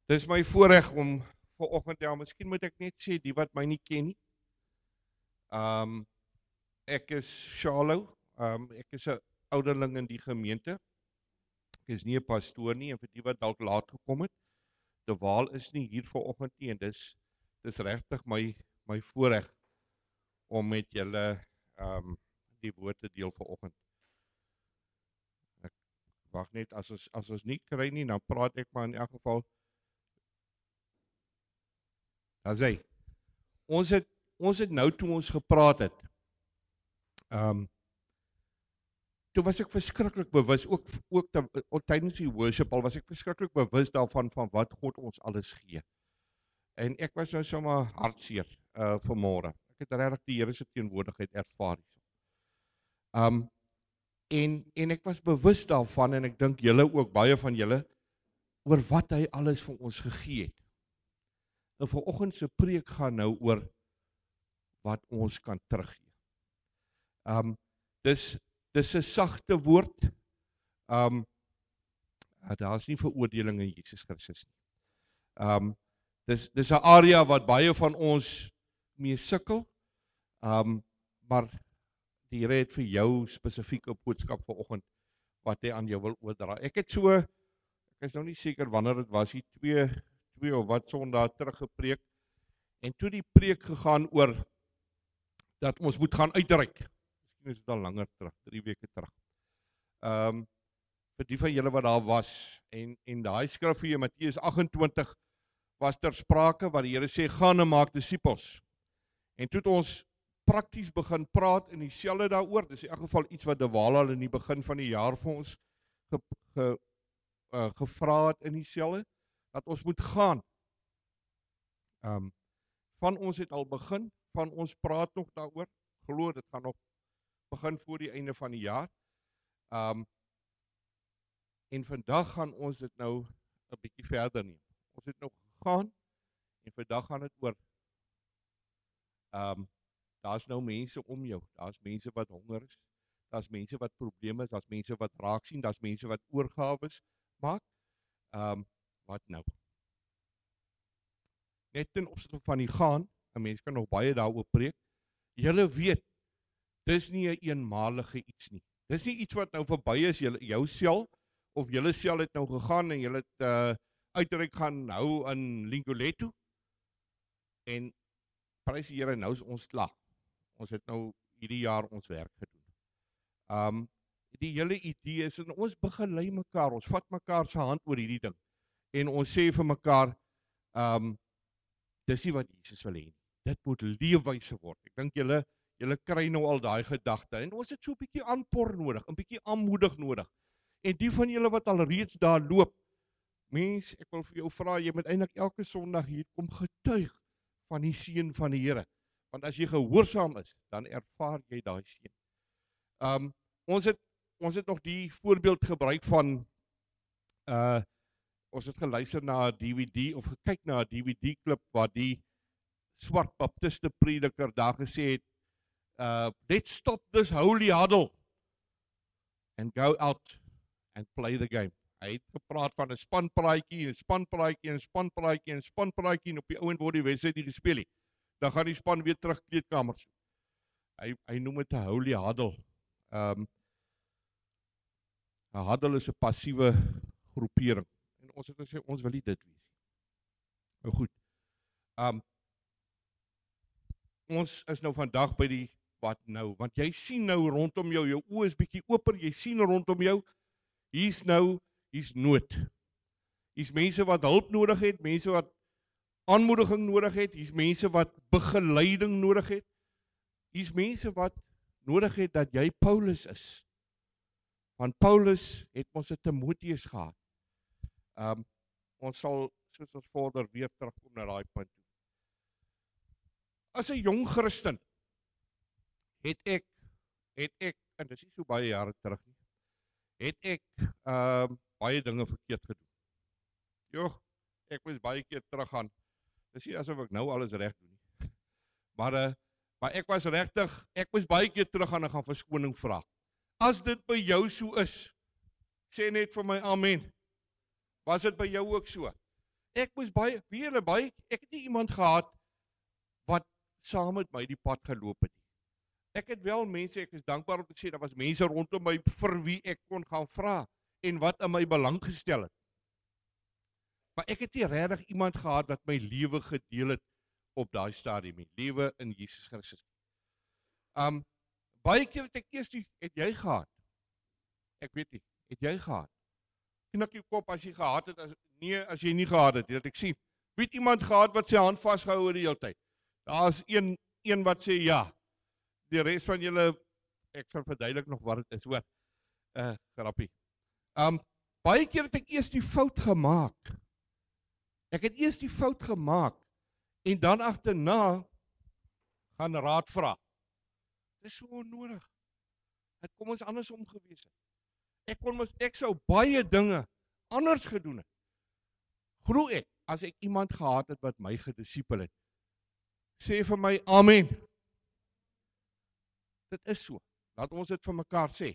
Dis my voorreg om vanoggend, ja, miskien moet ek net sê, die wat my nie ken nie. Ek is Charlo, ek is 'n ouderling in die gemeente. Ek is nie 'n pastoor nie, en vir die wat dalk laat gekom het, De Waal is nie hier vanoggend nie, en dis regtig my voorreg om met julle die woord te deel vanoggend. Ek wag net, as ons nie kry nie, dan praat ek maar in elk geval. As hy, ons het nou toe ons gepraat het, toe was ek verskriklik bewus, ook tydens die worship al was ek verskriklik bewus daarvan van wat God ons alles gee. En ek was nou sommer hartseer vanmôre. Ek het regtig die Here se teenwoordigheid ervaar hierso. En ek was bewus daarvan, en ek dink julle ook, baie van julle, oor wat hy alles vir ons gegee het. En vanoggend se preek gaan nou oor wat ons kan teruggee. Dis 'n sagte woord. Daar's nie veroordeling in Jesus Christus nie. Dis 'n area wat baie van ons mee sukkel. Maar die Here het vir jou spesifieke boodskap vanoggend wat hy aan jou wil oordra. Ek is nou nie seker wanneer dit was, hier twee of wat Sondae terug gepreek, en toe die preek gegaan oor dat ons moet gaan uitreik. Miskien is dit al langer terug, 3 weke terug. Vir die van julle wat daar was, en daai skrif hier, Matteus 28, was ter sprake waar die Here sê, gaan en maak disippels. En toe het ons prakties begin praat in dieselfde daaroor. Dis in elk geval iets wat De Waal al in die begin van die jaar vir ons gevra het in dieselfde, dat ons moet gaan. Van ons het al begin, van ons praat nog daaroor, glo dit gaan nog begin voor die einde van die jaar. En vandag gaan ons dit nou 'n bietjie verder neem. Ons het nou gegaan, en vandag gaan dit oor, daar's nou mense om jou, daar's mense wat honger is, daar's mense wat probleme is, daar's mense wat raak sien, daar's mense wat oorgawes maak. Wat nou? Net ten opsigte van die gaan, 'n mens kan nog baie daaroor preek. Julle weet, dis nie 'n eenmalige iets nie. Dis nie iets wat nou verby is, jou sel, of julle sel het nou gegaan, en julle het uitreik gaan hou in Lingoletto, en prys die Here, nou is ons klaar. Ons het nou hierdie jaar ons werk gedoen. Die hele idee is, en ons begelei mekaar, ons vat mekaar se hand oor hierdie ding, en ons sê vir mekaar, dis nie wat Jesus wil hê nie. Dit moet leefwyse word. Ek dink julle kry nou al daai gedagte, en ons het so 'n bietjie aanpor nodig, 'n bietjie aanmoedig nodig. En die van julle wat al reeds daar loop, mens, ek wil vir jou vra, jy moet eintlik elke Sondag hier kom getuig van die seën van die Here. Want as jy gehoorsaam is, dan ervaar jy daai seën. Ons het nog die voorbeeld gebruik van, ons het geluister na 'n DVD, of gekyk na 'n DVD-klip, waar die swart baptiste prediker daar gesê het, let's stop this holy huddle and go out and play the game. Hy het gepraat van 'n spanpraatjie, 'n spanpraatjie, 'n spanpraatjie, 'n spanpraatjie, en op die ouend word die wedstryd nie gespeel nie. Dan gaan die span weer terug kleedkamers toe. Hy noem dit 'n holy huddle. 'n Huddle is 'n passiewe groepering. En ons het gesê, ons wil nie dit wees. Nou goed. Ons is nou vandag by die wat nou, want jy sien nou rondom jou, jou oë is bietjie oper, jy sien rondom jou, hier's nood. Hier's mense wat hulp nodig het, mense wat aanmoediging nodig het, hier's mense wat begeleiding nodig het, hier's mense wat nodig het dat jy Paulus is. Want Paulus het ons 'n Timoteus gehad. Ons sal, soos ons vorder, weer terugkom na daai punt toe. As 'n jong Christen het ek, en dis nie so baie jare terug nie, het ek baie dinge verkeerd gedoen. Joh, ek moes baie keer teruggaan. Dis nie asof ek nou alles reg doen nie. Maar ek was regtig, ek moes baie keer teruggaan en gaan verskoning vra. As dit by jou so is, sê net vir my amen. Was dit by jou ook so? Ek moes baie, weet julle baie, ek het nie iemand gehad wat saam met my die pad geloop het nie. Ek het wel mense, ek is dankbaar om te sê, daar was mense rondom my vir wie ek kon gaan vra en wat in my belang gestel het. Maar ek het nie regtig iemand gehad wat my lewe gedeel het op daai stadium nie, lewe in Jesus Christus. Baie keer het ek eers het jy gehad? Ek weet nie, het jy gehad? Knik jou kop as jy gehad het, as jy nie gehad het, dat ek sien. Weet iemand gehad wat sy hand vasgehou het die hele tyd? Daar is een wat sê ja. Die res van julle, ek sal verduidelik nog wat dit is, hoor. Grappie. Baie keer het ek eers die fout gemaak. Ek het eers die fout gemaak en dan agterna gaan raad vra. Dit is so onnodig. Het kom ons andersom gewees het. Ek sou baie dinge anders gedoen het. Glo ek, as ek iemand gehad het wat my gedisipel het. Sê vir my, amen. Dit is so. Laat ons dit vir mekaar sê.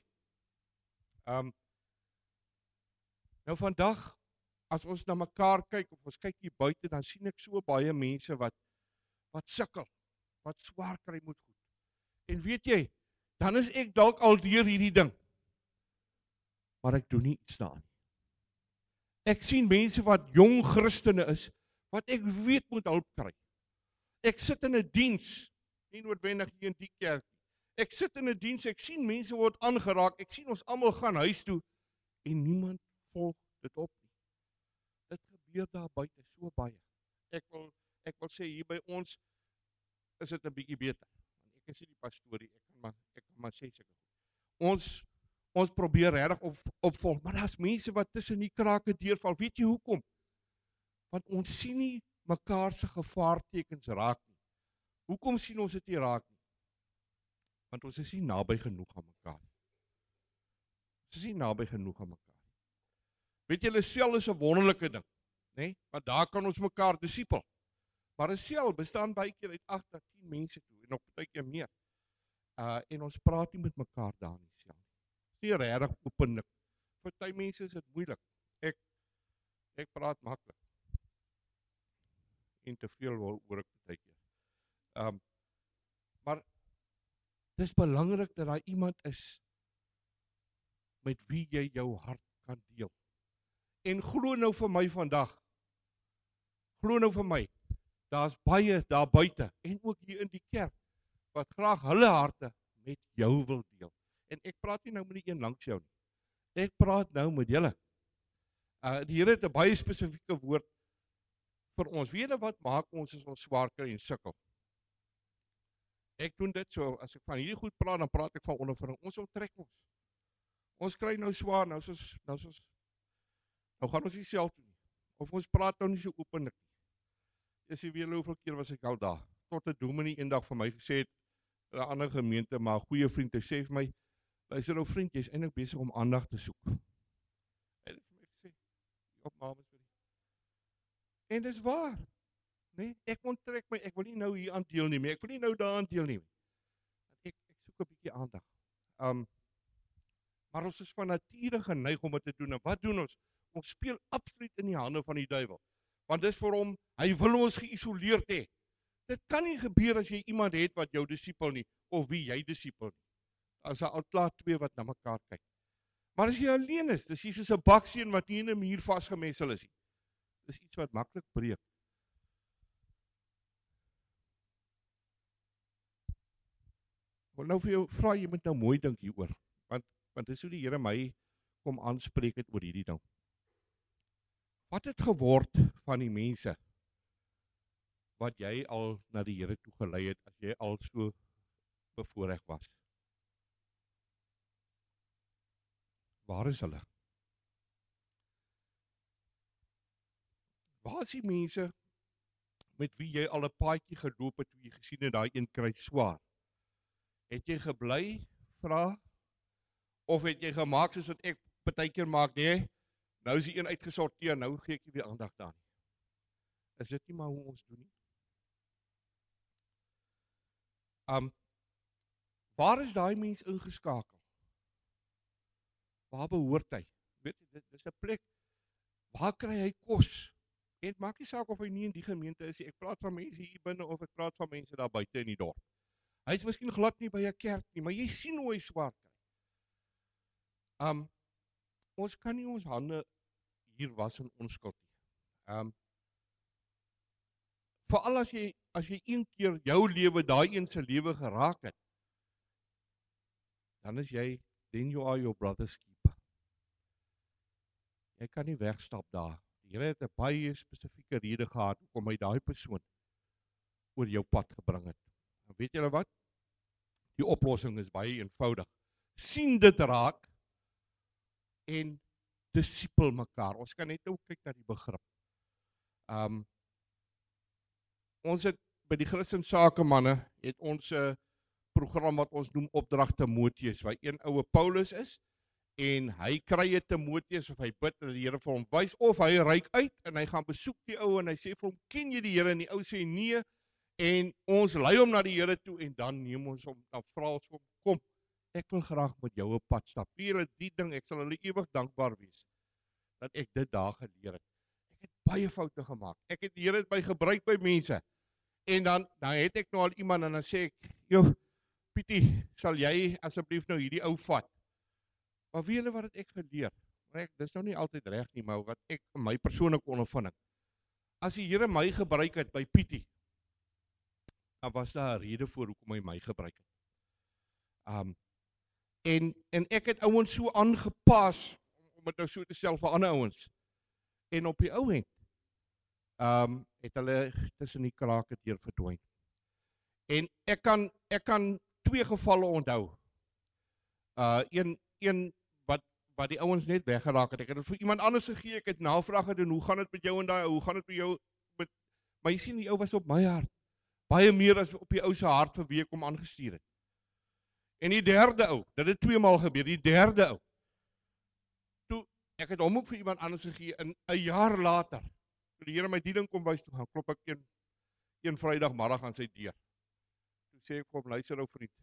Nou vandag, as ons na mekaar kyk, of ons kyk hier buite, dan sien ek so baie mense wat sukkel, wat swaar kry met goed. En weet jy, dan is ek dalk al deur hierdie ding. Maar ek doen nie iets daaraan. Ek sien mense wat jong Christene is, wat ek weet moet hulp kry. Ek sit in 'n diens, nie noodwendig hier in die kerk. Ek sit in 'n diens, ek sien mense word aangeraak, ek sien ons almal gaan huis toe, en niemand volg dit op nie. Dit gebeur daar buite so baie. Ek wil sê, hier by ons is dit 'n bietjie beter. Ek is nie die pastorie, ek kan maar sê seker. Ons probeer regtig opvolg, maar daar's mense wat tussen die krake deurval. Weet jy hoekom? Want ons sien nie mekaar se gevaartekens raak nie. Hoekom sien ons dit nie raak nie? Want ons is nie naby genoeg aan mekaar. Ons is nie naby genoeg aan mekaar. Weet julle, sel is 'n wonderlike ding, né? Want daar kan ons mekaar disipel. Maar 'n sel bestaan baie keer uit 8 tot 10 mense toe, en nog baie keer meer. En ons praat nie met mekaar daar in die sel nie. Nie regtig openlik. Vir party mense is dit moeilik. Ek praat maklik. En te veel hoor ek baie keer. Maar dit is belangrik dat daar iemand is met wie jy jou hart kan deel. En glo nou vir my vandag. Glo nou vir my. Daar's baie daar buite en ook hier in die kerk wat graag hulle harte met jou wil deel. En ek praat nie nou met die een langs jou nie. Ek praat nou met julle. Die Here het 'n baie spesifieke woord vir ons. Weet julle wat maak ons as ons swaar kry en sukkel? Ek doen dit so, as ek van hierdie goed praat, dan praat ek van ondervinding. Ons onttrek ons. Ons kry nou swaar, nou gaan ons nie self toe nie. Of ons praat nou nie so openlik nie. Is jy weet hoeveel keer was ek al daar? Tot 'n dominee eendag vir my gesê het, in 'n ander gemeente, maar 'n goeie vriend, hy sê vir my, luister nou vriend, jy is eintlik besig om aandag te soek. En vir my gesê, op mames vir die. En dis waar. Nee, ek onttrek my, ek wil nie nou hier aan deelneem nie, ek wil nie nou daar aan deelneem nie. Ek soek 'n bietjie aandag. Maar ons is van nature geneig om dit te doen. En wat doen ons? Ons speel absoluut in die hande van die duiwel. Want dis vir hom, hy wil ons geïsoleerd hê. Dit kan nie gebeur as jy iemand het wat jou disipel nie, of wie jy disipel nie. As daar al klaar twee wat na mekaar kyk. Maar as jy alleen is, dis jy soos 'n baksteen wat nie in 'n muur vasgemessel is nie. Dis iets wat maklik breek. Ek wil nou vir jou vra, jy moet nou mooi dink hieroor, want dis hoe die Here my kom aanspreek het oor hierdie ding. Wat het geword van die mense wat jy al na die Here toe gelei het, as jy al so bevoorreg was? Waar is hulle? Waar is die mense met wie jy al 'n paadjie geloop het, toe jy gesien het, daai een kry swaar? Het jy gebly, vra, of het jy gemaak soos wat ek partykeer maak, nee, nou is die een uitgesorteer, nou gee ek nie weer aandag daar nie. Is dit nie maar hoe ons doen nie? Waar is daai mens ingeskakel? Waar behoort hy? Weet jy, dit is 'n plek, waar kry hy kos? En het maak nie saak of hy nie in die gemeente is nie. Ek praat van mense hier binne of ek praat van mense daar buite in die dorp. Hy is miskien glad nie by 'n kerk nie, maar jy sien hoe hy swaar kry. Ons kan nie ons hande hier was in onskuld nie. Veral as jy een keer jou lewe, daai een se lewe geraak het, dan is jy, then you are your brother's keeper. Jy kan nie wegstap daar. Die Here het 'n baie spesifieke rede gehad hoekom hy daai persoon oor jou pad gebring het. En weet julle wat? Die oplossing is baie eenvoudig. Sien dit raak en disipel mekaar. Ons kan net nou kyk na die begrip. Ons het by die Christen Sakemanne het ons 'n program wat ons noem Opdrag Timoteus, waar een oue Paulus is en hy kry 'n Timoteus of hy bid dat die Here vir hom wys of hy reik uit en hy gaan besoek die ou en hy sê vir hom, ken jy die Here? En die ou sê nee en ons lei hom na die Here toe en dan neem ons hom, dan vra ons hom, kom, ek wil graag met jou 'n pad stap. Vir die ding, ek sal hulle ewig dankbaar wees dat ek dit daar geleer het. Ek het baie foute gemaak. Ek het die Here by gebruik by mense. En dan het ek nou al iemand en dan sê ek, joh, Pietie, sal jy asseblief nou hierdie ou vat? Maar weet julle wat het ek geleer? Dis nou nie altyd reg nie, maar wat ek in my persoonlike ondervinding. As die Here my gebruik het by Pietie, dan was daar 'n rede voor hoekom hy my gebruik het. En ek het ouens so aangepas, om dit nou so te stel vir ander ouens. En op die ou end, het hulle tussen die krake deur verdwyn. En ek kan 2 gevalle onthou. Een wat die ouens net weggeraak het. Ek het dit vir iemand anders gegee, ek het navraag gedoen, hoe gaan dit met jou en daai, hoe gaan dit met jou, maar jy sien die ou was op my hart. Baie meer as op die ou se hart vir wie ek hom aangestuur het. En die derde ou, dit het 2 maal gebeur, die derde ou. Toe, ek het hom ook vir iemand anders gegee, en 'n jaar later, toe die Here my die ding kom wys, toe gaan klop ek een Vrydagmiddag aan sy deur. Toe sê ek kom, luister nou vriend,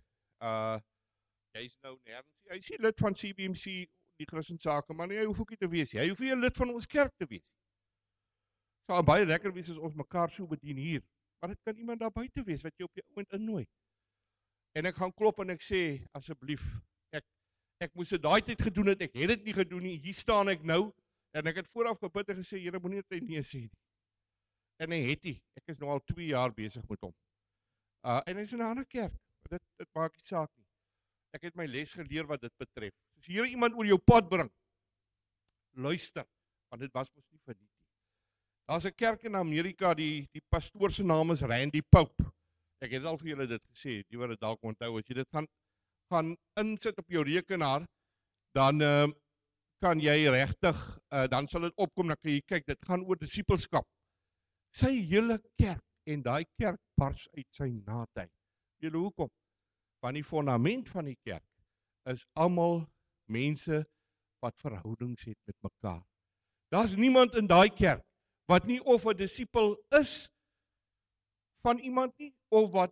jy is nou nêrens, hy is nie lid van CBMC, die Christen Sake, maar nie, hy hoef ook nie te wees, hy hoef nie 'n lid van ons kerk te wees. Sal baie lekker wees as ons mekaar so bedien hier, maar dit kan iemand daar buite wees, wat jy op jou ouend innooi. En ek gaan klop en ek sê, asseblief, ek moes dit daai tyd gedoen het, ek het dit nie gedoen nie, hier staan ek nou, en ek het vooraf gebid en gesê, Here, moenie dat hy nee sê nie. En hy het nie, ek is nou al 2 jaar besig met hom. En hy is in 'n ander kerk, dit maak nie saak nie. Ek het my les geleer wat dit betref. As die Here iemand oor jou pad bring, luister, want dit was mos nie vir nie. Daar's 'n kerk in Amerika, die pastoor se naam is Randy Pope. Ek het al vir julle dit gesê, die wat dit dalk onthou, as jy dit gaan insit op jou rekenaar, dan kan jy regtig, dan sal dit opkom, dan kan jy kyk, dit gaan oor disipelskap. Sy hele kerk, en daai kerk bars uit sy naadheid. Julle hoekom? Want die fondament van die kerk is almal mense wat verhoudings het met mekaar. Daar's niemand in daai kerk wat nie of 'n disipel is van iemand nie, of wat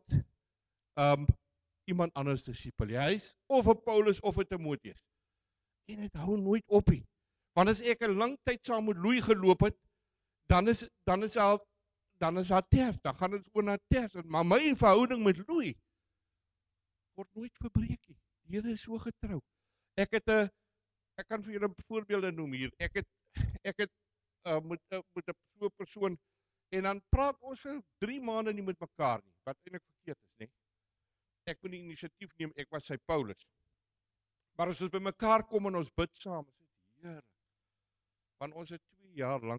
iemand anders disipel. Hy is of 'n Paulus of 'n Timoteus. En dit hou nooit op nie. Want as ek 'n lang tyd saam met Louis geloop het, dan is daar ters, dan gaan dit oor na ters. Maar my verhouding met Louis word nooit verbreek nie. Die Here is so getrou. Ek kan vir julle voorbeelde noem hier. Ek het met 'n persoon, en dan praat ons vir 3 maande nie met mekaar nie, wat eintlik verkeerd is, nee. Ek moet die inisiatief neem, ek was sy Paulus. Maar as ons by mekaar kom en ons bid saam, is dit Here. Want ons het 2 jaar lank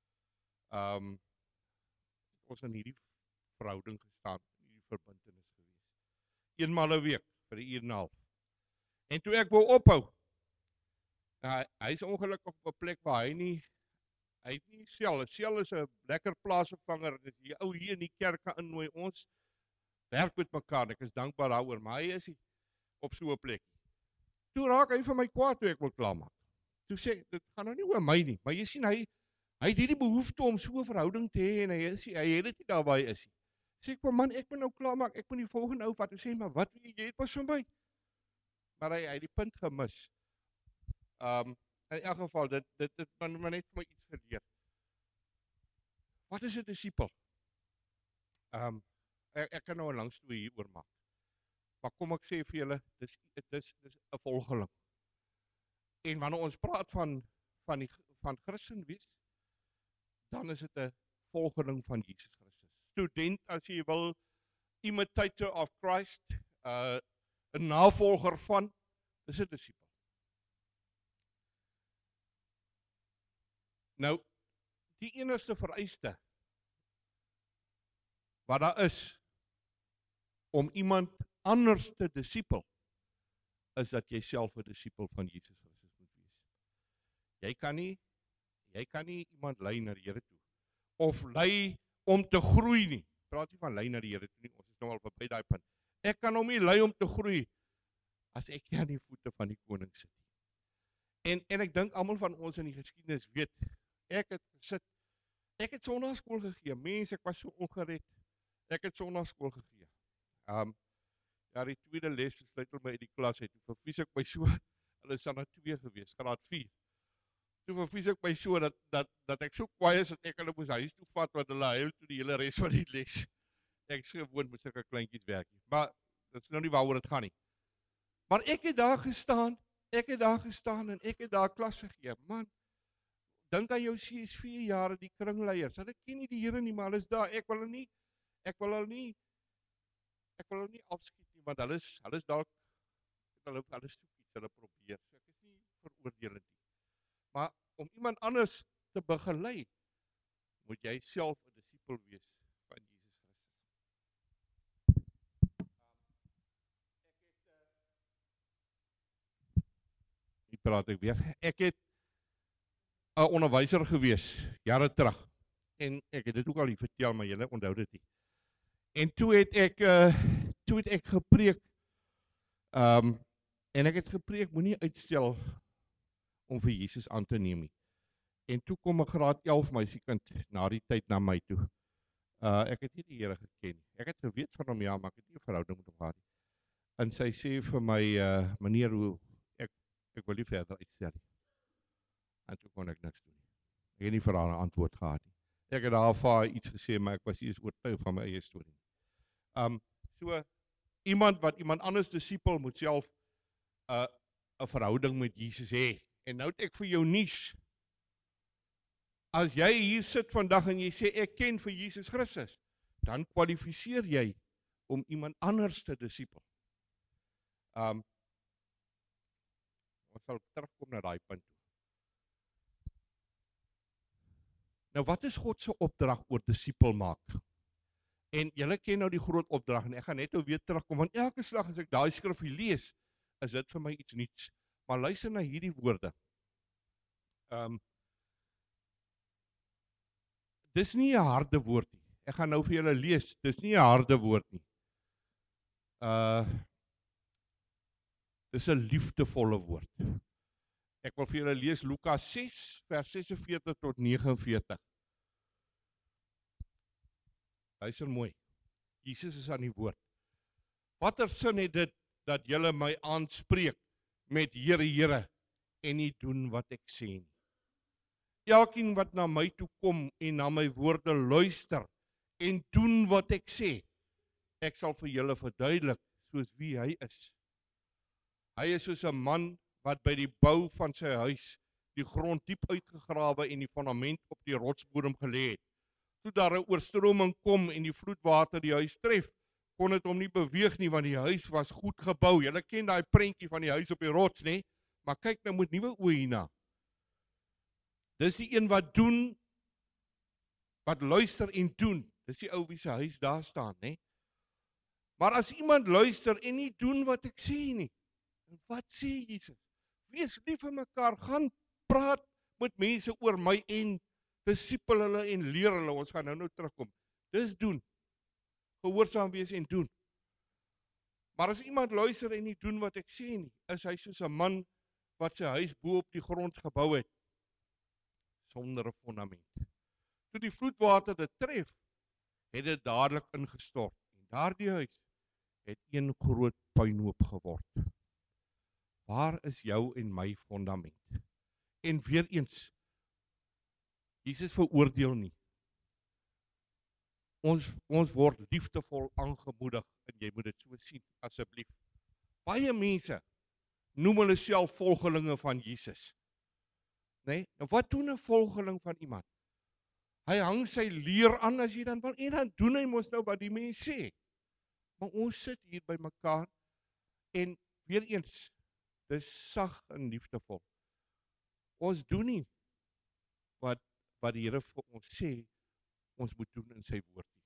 ons in hierdie verhouding gestaan, in hierdie verbintenis gewees. Eenmaal 'n week vir 'n uur en 'n half. En toe ek wou ophou, hy is ongelukkig op 'n plek waar hy het nie sel. Sel is 'n lekker plaasvervanger, en die ou hier in die kerk kan innooi, ons werk met mekaar, ek is dankbaar daaroor, maar hy is nie op so 'n plek. Toe raak hy vir my kwaad toe ek wil klaarmaak. Toe sê, dit gaan nou nie oor my nie, maar jy sien, hy het hierdie behoefte om so 'n verhouding te hê, en hy het dit nie daar waar hy is nie. Sê ek vir man, ek moet nou klaarmaak, ek moet die volgende ou vat. Toe sê hy, maar wat wil jy het pas vir my? Maar hy het die punt gemis. In elk geval, dit maar net vir my iets geleer. Wat is 'n disipel? Ek kan nou 'n lang storie hieroor maak. Maar kom ek sê vir julle, dis 'n volgeling. En wanneer ons praat van Christen wees, dan is dit 'n volgeling van Jesus Christus. Student, as jy wil, imitator of Christ, 'n navolger van, dis 'n disipel. Nou, die enigste vereiste wat daar is om iemand anders te disipel, is dat jy self 'n disipel van Jesus Christus moet wees. Jy kan nie iemand lei na die Here toe, of lei om te groei nie. Praat nie van lei na die Here toe nie, ons is nou al verby daai punt. Ek kan hom nie lei om te groei, as ek nie aan die voete van die koning sit nie. En ek dink almal van ons in die geskiedenis weet, ek het sonnaarskool gegee, mense, ek was so ongered, ek het sonnaarskool gegee. Ja, die tweede les sluit my uit die klas uit, toe vervies ek my so, hulle is dan na 2 gewees, graad 4. Toe vervies ek my so, dat ek so kwaai is, dat ek hulle moes huis toe vat, want hulle huil toe die hele res van die les. Ek is gewoon met sulke kleintjies werk nie, maar dit is nou nie waaroor dit gaan nie. Maar ek het daar gestaan en ek het daar klas gegee. Man, dink aan jou CS4 jare, die kringleiers, hulle ken nie die Here nie, maar hulle is daar. Ek wil hulle nie afskiet nie, want hulle is dalk, hulle soek iets, hulle probeer. So ek is nie veroordelend nie. Maar om iemand anders te begelei, moet jy self 'n disipel wees van Jesus Christus. Hier praat ek weer. Ek het 'n onderwyser gewees, jare terug. En ek het dit ook al hier vertel, maar julle onthou dit nie. En toe het ek gepreek, en ek het gepreek, moenie uitstel om vir Jesus aan te neem nie. En toe kom 'n graad 11 meisiekind na die tyd na my toe. Ek het nie die Here geken nie. Ek het geweet van hom, ja, maar ek het nie 'n verhouding met hom gehad nie. En sy sê vir my, meneer, hoe ek wil nie verder uitstel nie. En toe kon ek niks doen nie. Ek het nie vir haar 'n antwoord gehad nie. Ek het daar vir haar iets gesê, maar ek was nie eens oortuig van my eie storie. So, iemand wat iemand anders disipel moet self 'n verhouding met Jesus hê. En nou het ek vir jou nuus. As jy hier sit vandag en jy sê ek ken vir Jesus Christus, dan kwalifiseer jy om iemand anders te disipel. Ons sal terugkom na daai punt toe. Nou, wat is God se opdrag oor disipel maak? En julle ken nou die groot opdrag, en ek gaan net nou weer terugkom, want elke slag as ek daai skrifgie lees, is dit vir my iets nuuts. Maar luister na hierdie woorde. Dis nie 'n harde woord nie. Ek gaan nou vir julle lees, dis nie 'n harde woord nie. Dis 'n liefdevolle woord. Ek wil vir julle lees Lukas 6, vers 46 tot 49. Luister mooi. Jesus is aan die woord. Watter sin het dit dat julle my aanspreek met Here, Here, en nie doen wat ek sê nie? Elkeen wat na my toe kom en na my woorde luister en doen wat ek sê, ek sal vir julle verduidelik soos wie hy is. Hy is soos 'n man wat by die bou van sy huis die grond diep uitgegrawe en die fundament op die rotsbodem gelê het. Toe daar 'n oorstroming kom en die vloedwater die huis tref, kon dit hom nie beweeg nie, want die huis was goed gebou. Julle ken daai prentjie van die huis op die rots, nê? Maar kyk nou met nuwe oë hierna. Dis die een wat doen, wat luister en doen. Dis die ou wie se huis daar staan, nê? Maar as iemand luister en nie doen wat ek sê nie, wat sê Jesus? Wees lief vir mekaar, gaan praat met mense oor my en disipel hulle en leer hulle. Ons gaan nou terugkom. Dis doen. Gehoorsaam wees en doen. Maar as iemand luister en nie doen wat ek sê nie, is hy soos 'n man wat sy huis bo op die grond gebou het, sonder 'n fundament. Toe die vloedwater dit tref, het dit dadelik ingestort. En daardie huis het een groot puinhoop geword. Waar is jou en my fundament? En weer eens, Jesus veroordeel nie. Ons word liefdevol aangemoedig en jy moet dit so sien, asseblief. Baie mense noem hulle self volgelinge van Jesus. Nee? Nou wat doen 'n volgeling van iemand? Hy hang sy leer aan as jy dan wil, en dan doen hy mos nou wat die mens sê. Maar ons sit hier by mekaar, en weer eens, dis sag en liefdevol. Ons doen nie wat die Here vir ons sê, ons moet doen in sy woord nie.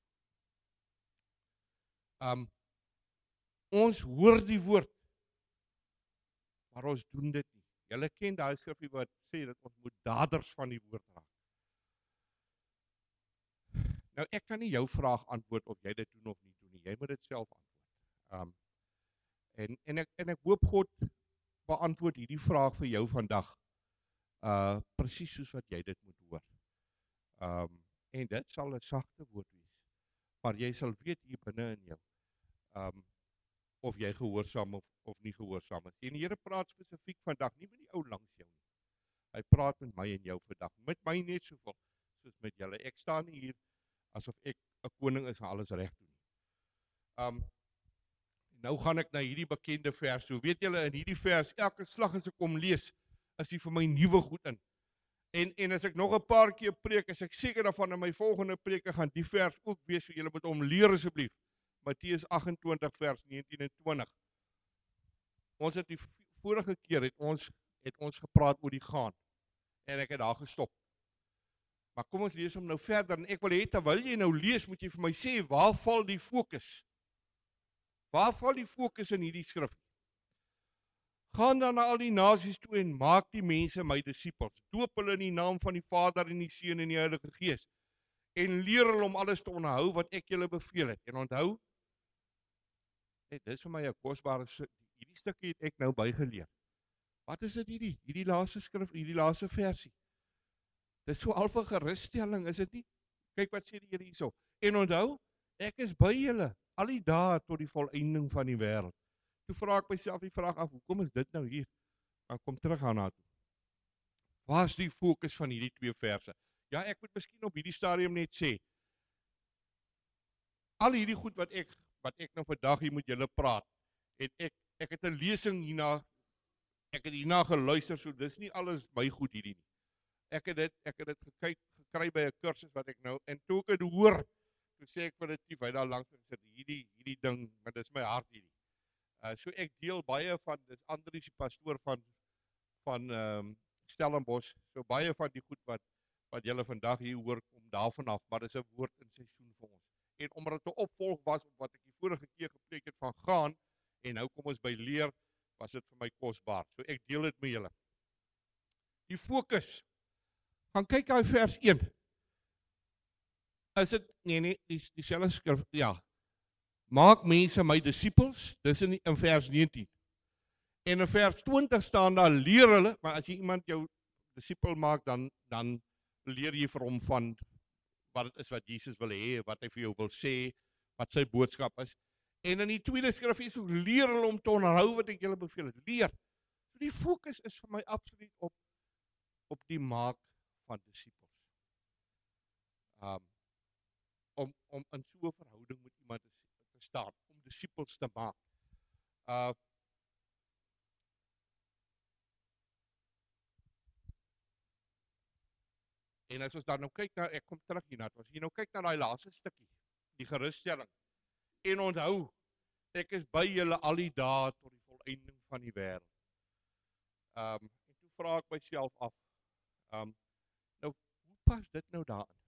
Ons hoor die woord, maar ons doen dit nie. Julle ken daai skrifgie wat sê dat ons moet daders van die woord raak. Nou ek kan nie jou vraag antwoord of jy dit doen of nie doen nie. Jy moet dit self antwoord. En ek hoop God beantwoord hierdie vraag vir jou vandag. Presies soos wat jy dit moet hoor. En dit sal 'n sagte woord wees. Maar jy sal weet hier binne in jou. Of jy gehoorsaam of nie gehoorsaam is. En die Here praat spesifiek vandag, nie met die ou langs jou nie. Hy praat met my en jou vandag, met my net soveel soos met julle. Ek staan nie hier asof ek 'n koning is en alles reg doen nie. Nou gaan ek na hierdie bekende vers toe. Weet julle, in hierdie vers, elke slag as ek kom lees, is hy vir my nuwe goed in. En as ek nog 'n paar keer preek, is ek seker daarvan in my volgende preke gaan die vers ook wees vir julle, moet hom leer asseblief. Matteus 28 vers 19 en 20. Ons het die vorige keer het ons gepraat oor die gaan, en ek het daar gestop. Maar kom ons lees hom nou verder, en ek wil hê terwyl jy nou lees, moet jy vir my sê, waar val die fokus? Waar val die fokus in hierdie skrif? Gaan dan na al die nasies toe en maak die mense my disippels. Doop hulle in die naam van die Vader en die Seun en die Heilige Gees. En leer hulle om alles te onderhou wat ek julle beveel het. En onthou, dis vir my 'n kosbare stuk. Hierdie stukkie het ek nou bygeleer. Wat is dit hierdie? Hierdie laaste skrif, hierdie laaste versie. Dis so al 'n gerusstelling, is dit nie? Kyk wat sê die Here hierso. En onthou, ek is by julle al die dae tot die volëinding van die wêreld. Toe vra ek myself die vraag af, hoekom is dit nou hier? Dan kom terug aan na toe. Waar is die fokus van hierdie twee verse? Ja, ek moet miskien op hierdie stadium net sê, al hierdie goed wat ek nou vandag hier met julle praat, en ek het 'n lesing hierna, ek het hierna geluister, so dis nie alles my goed hierdie nie. Ek het dit gekry by 'n kursus wat ek nou, en toe ek dit hoor, toe sê ek vir die tief, hy daar langs my sit, hierdie ding, maar dis my hart hierdie. So ek deel baie van, dis Andries die pastoor van Stellenbosch, so baie van die goed wat julle vandag hier hoor, kom daarvan af, maar dis 'n woord in seisoen vir ons. En omdat dit 'n opvolg was op wat ek die vorige keer gepreek het van gaan, en nou kom ons by leer, was dit vir my kosbaar. So ek deel dit met julle. Die fokus. Gaan kyk na vers 1. Is dit, nee, dieselfde skrif, ja. Maak mense my disippels, dis in vers 19. En in vers 20 staan daar, leer hulle, maar as jy iemand jou disipel maak, dan leer jy vir hom van wat dit is wat Jesus wil hê, wat hy vir jou wil sê, wat sy boodskap is. En in die tweede skrif is ook, leer hulle om te onderhou wat ek julle beveel het. Leer. So die fokus is vir my absoluut op die maak van disippels. Om in so 'n verhouding met iemand te staan, om disippels te maak. En as ons dan nou kyk na, ek kom terug hierna, as jy nou kyk na daai laaste stukkie, die gerusstelling, en onthou, ek is by julle al die dae tot die volëinding van die wêreld. En toe vra ek myself af, nou, hoe pas dit nou daarin?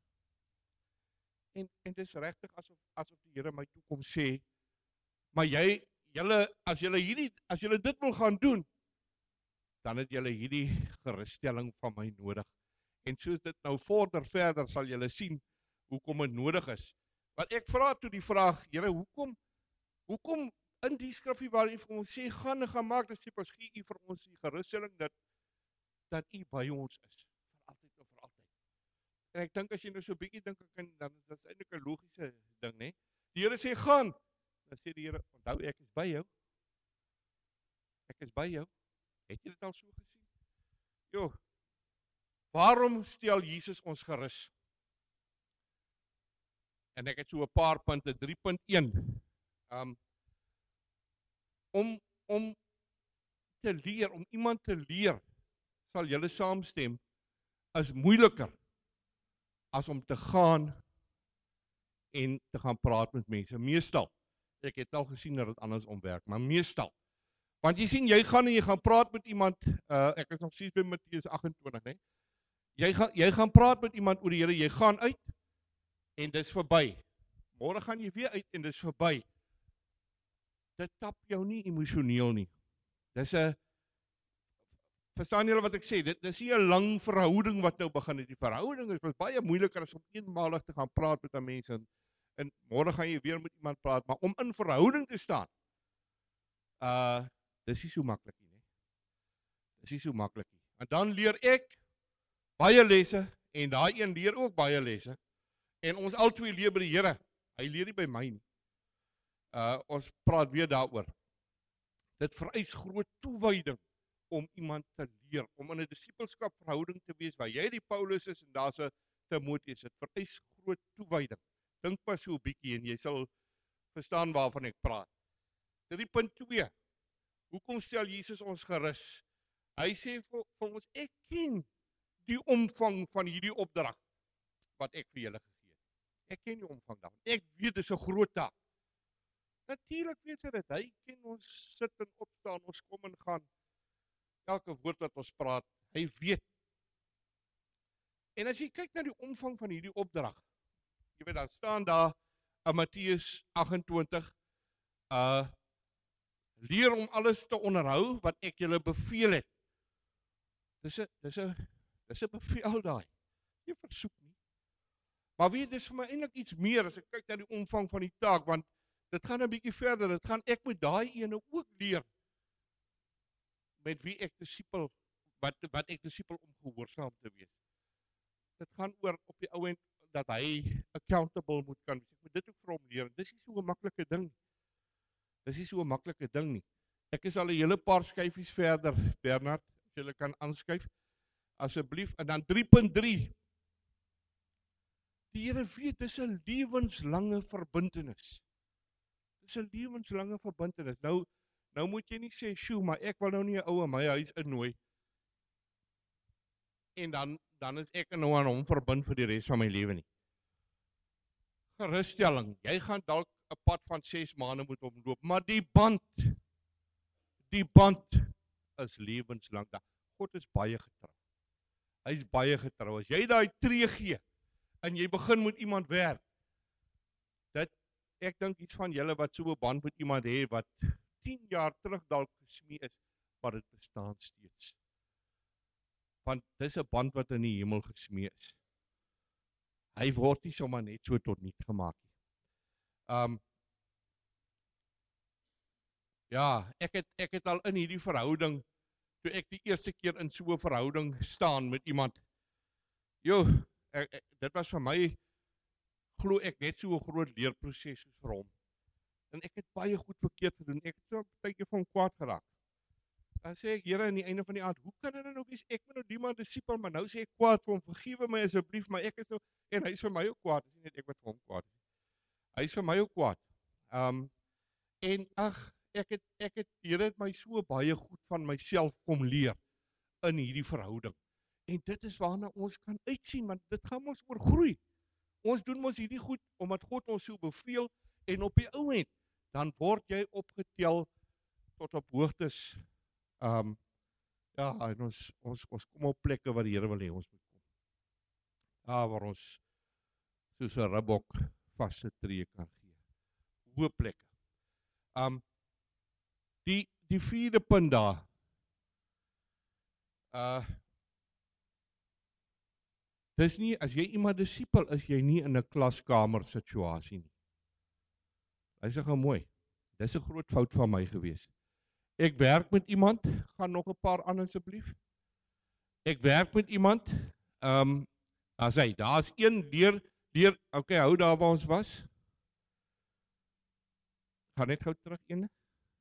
En dis regtig asof die Here my toe kom sê, maar as julle dit wil gaan doen, dan het julle hierdie gerusstelling van my nodig. En soos dit nou verder sal julle sien, hoekom dit nodig is. Want ek vra toe die vraag, Here, hoekom in die skrifgie waar U vir ons sê, gaan en gaan maak disippels, gee U vir ons die gerusstelling dat U by ons is, vir altyd en vir altyd. En ek dink as jy nou so 'n bietjie dink, dan is dit eintlik 'n logiese ding, né? Die Here sê gaan, dan sê die Here, onthou ek is by jou. Ek is by jou. Het jy dit al so gesien? Jo. Waarom stel Jesus ons gerus? En ek het so 'n paar punte, 3.1. Om te leer, om iemand te leer, sal julle saamstem, is moeiliker as om te gaan en te gaan praat met mense. Meestal, ek het al gesien dat dit andersom werk, maar meestal. Want jy sien, jy gaan en jy gaan praat met iemand, ek is nog steeds by Matteus 28, nee? Jy gaan praat met iemand oor die Here, jy gaan uit, en dis verby. Môre gaan jy weer uit, en dis verby. Dit tap jou nie emosioneel nie. Verstaan julle wat ek sê? Dit is nie 'n lang verhouding wat nou begin het. Die verhouding is baie moeiliker as om eenmalig te gaan praat met 'n mens, en môre gaan jy weer met iemand praat, maar om in verhouding te staan, dis nie so maklik nie. Dis nie so maklik nie. En dan leer ek baie lesse, en daai een leer ook baie lesse, en ons albei leer by die Here. Hy leer nie by my nie. Ons praat weer daaroor. Dit vereis groot toewyding om iemand te leer, om in 'n disipelskap verhouding te wees, waar jy die Paulus is en daar's 'n Timoteus. Dit vereis groot toewyding. Dink maar so 'n bietjie en jy sal verstaan waarvan ek praat. 3.2. Hoekom stel Jesus ons gerus? Hy sê vir ons, ek ken die omvang van hierdie opdrag wat ek vir julle gegee het. Ek ken die omvang daarvan. Ek weet dis 'n groot taak. Natuurlik weet hy dit. Hy ken ons sit en opstaan, ons kom en gaan. Elke woord wat ons praat, hy weet. En as jy kyk na die omvang van hierdie opdrag, jy weet, dan staan daar in Matteus 28, leer om alles te onderhou wat ek julle beveel het. Dis 'n bevel daai. Jy versoek nie. Maar weet, dis vir my eintlik iets meer as ek kyk na die omvang van die taak, want dit gaan 'n bietjie verder. Dit gaan ek met daai ene ook leer met wie ek disipel, wat ek disipel om gehoorsaam te wees. Dit gaan oor op die ou end dat hy accountable moet kan wees. Ek moet dit ook vir hom leer. Dis nie so 'n maklike ding nie. Dis nie so 'n maklike ding nie. Ek is al 'n hele paar skyfies verder, Bernard, as jy kan aanskuif, asseblief. En dan 3.3. Die Here weet, dis 'n lewenslange verbintenis. Dis 'n lewenslange verbintenis. Nou moet jy nie sê, "Sjoe, maar ek wil nou nie 'n ou in my huis innooi." En dan is ek nou aan hom verbind vir die res van my lewe nie. Gerusstelling, jy gaan dalk 'n pad van 6 maande moet omloop, maar die band is lewenslang. God is baie getrou. Hy is baie getrou. As jy daai tree gee en jy begin met iemand werk, ek dink iets van julle wat so 'n band met iemand het wat 10 jaar terug dalk gesmee is, maar dit bestaan steeds. Want dis 'n band wat in die hemel gesmee is. Hy word nie sommer net so tot niet gemaak nie. Ja, ek het al in hierdie verhouding, toe ek die eerste keer in so 'n verhouding staan met iemand, dit was vir my, glo ek, net so 'n groot leerproses soos vir hom. En ek het baie goed verkeerd gedoen. Ek het so 'n tydjie van hom kwaad geraak. Dan sê ek, Here, aan die einde van die aand, hoe kan dit nou wees? Ek moet nou die man disipel, maar nou sê ek kwaad vir hom, vergewe my asseblief, maar ek is nou, en hy is vir my ook kwaad. Dis nie net ek wat vir hom kwaad is. Hy is vir my ook kwaad. En ag, Here het my so baie goed van myself kom leer in hierdie verhouding. En dit is waarna ons kan uitsien, want dit gaan ons oor groei. Ons doen ons hierdie goed omdat God ons so beveel, en op die ou end, dan word jy opgetel tot op hoogtes. En ons kom op plekke waar die Here wil hê ons moet kom. Waar ons soos 'n ribbok vaste tree kan gee. Hoë plekke. Die 4de punt daar. Dis nie, as jy iemand disipel, is jy nie in 'n klaskamer situasie nie. Luister gou mooi. Dis 'n groot fout van my gewees. Ek werk met iemand, gaan nog 'n paar aan asseblief. Ek werk met iemand, daar's een leer, okay, hou daar waar ons was. Gaan net gou terug een.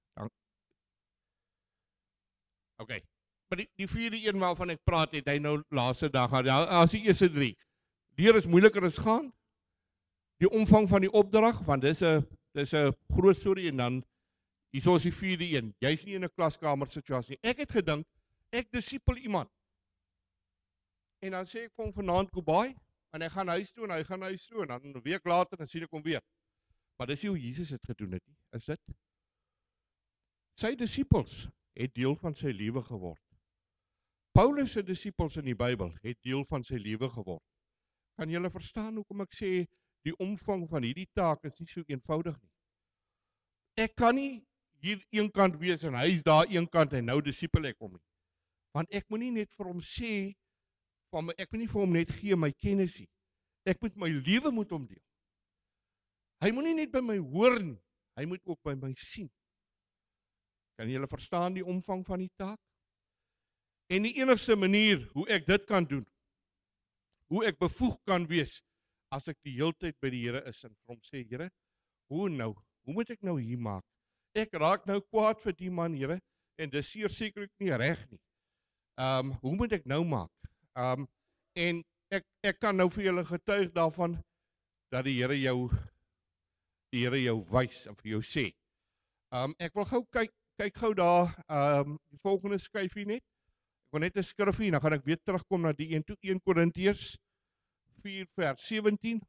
Okay. Maar die 4de een waarvan ek praat, het hy nou laaste dag gehad. As die eerste 3. Leer is moeiliker as gaan. die omvang van die opdrag, want dis 'n groot storie en dan hier is die 4de een. Jy's nie in 'n klaskamer situasie nie. Ek het gedink ek disipel iemand. En dan sê ek vir hom vanaand goodbye en hy gaan huis toe en hy gaan huis toe en dan 'n week later dan sien ek hom weer. Maar dis nie hoe Jesus het gedoen het nie. Is dit? Sy disippels het deel van sy lewe geword. Paulus se disippels in die Bybel het deel van sy lewe geword. Kan julle verstaan hoekom ek sê die omvang van hierdie taak is nie so eenvoudig nie? Ek kan nie hier een kant wees en hy is daar een kant en nou disipel ek hom nie. Want ek moet nie net vir hom sê ek moet nie vir hom net gee my kennis nie. Ek moet my lewe met hom deel. Hy moet nie net by my hoor nie, hy moet ook by my sien. Kan julle verstaan die omvang van die taak? En die enigste manier hoe ek dit kan doen, hoe ek bevoeg kan wees, as ek die heeltyd by die Here is en vir hom sê, Here, hoe nou? Hoe moet ek nou hier maak? Ek raak nou kwaad vir die man, Here, en dis sekerlik nie reg nie. Hoe moet ek nou maak? En ek kan nou vir julle getuig daarvan, dat die Here jou wys en vir jou sê. Ek wil gou kyk gou daar, die volgende skyfie net. Ek wil net 'n skrifgie, dan gaan ek weer terugkom na die 1 Korintiërs 4 vers 17.